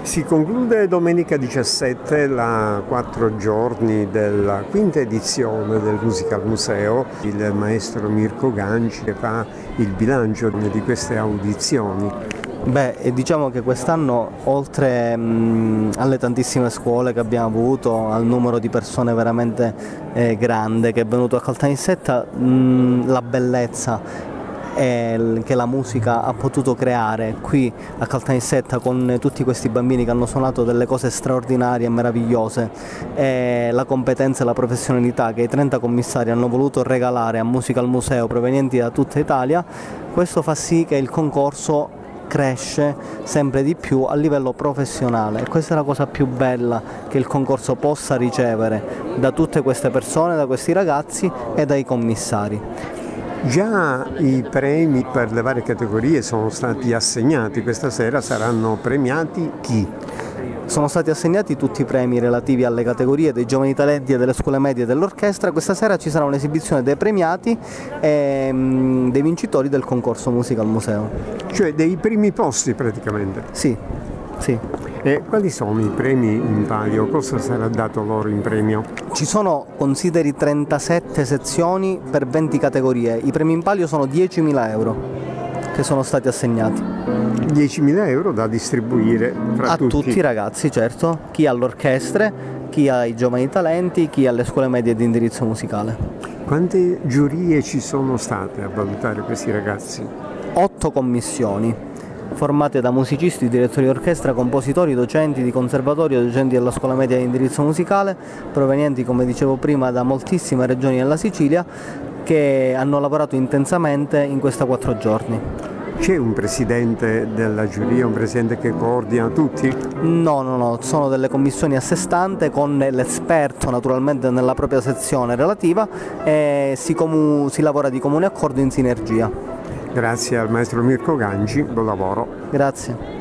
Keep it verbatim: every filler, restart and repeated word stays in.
Si conclude domenica diciassette la quattro giorni della quinta edizione del Musical Museo. Il maestro Mirko Ganci fa il bilancio di queste audizioni. Beh, e diciamo che quest'anno, oltre mh, alle tantissime scuole che abbiamo avuto, al numero di persone veramente eh, grande che è venuto a Caltanissetta, mh, la bellezza che la musica ha potuto creare qui a Caltanissetta con tutti questi bambini che hanno suonato delle cose straordinarie e meravigliose, e la competenza e la professionalità che i trenta commissari hanno voluto regalare a Musical Museo provenienti da tutta Italia, questo fa sì che il concorso cresce sempre di più a livello professionale, e questa è la cosa più bella che il concorso possa ricevere da tutte queste persone, da questi ragazzi e dai commissari. Già i premi per le varie categorie sono stati assegnati, questa sera saranno premiati chi? Sono stati assegnati tutti i premi relativi alle categorie dei giovani talenti e delle scuole medie e dell'orchestra. Questa sera ci sarà un'esibizione dei premiati e mh, dei vincitori del concorso Musical Museo. Cioè dei primi posti praticamente? Sì, sì. E quali sono i premi in palio? Cosa sarà dato loro in premio? Ci sono, consideri, trentasette sezioni per venti categorie. I premi in palio sono diecimila euro che sono stati assegnati. diecimila euro da distribuire fra a tutti? tutti i ragazzi, certo, chi all'orchestre, chi ai giovani talenti, chi alle scuole medie di indirizzo musicale. Quante giurie ci sono state a valutare questi ragazzi? Otto commissioni formate da musicisti, direttori di orchestra, compositori, docenti di conservatorio, docenti della scuola media di indirizzo musicale, provenienti, come dicevo prima, da moltissime regioni della Sicilia, che hanno lavorato intensamente in questi quattro giorni. C'è un presidente della giuria, un presidente che coordina tutti? No, no, no, sono delle commissioni a sé stante con l'esperto naturalmente nella propria sezione relativa, e si, comu- si lavora di comune accordo in sinergia. Grazie al maestro Mirko Ganci, buon lavoro. Grazie.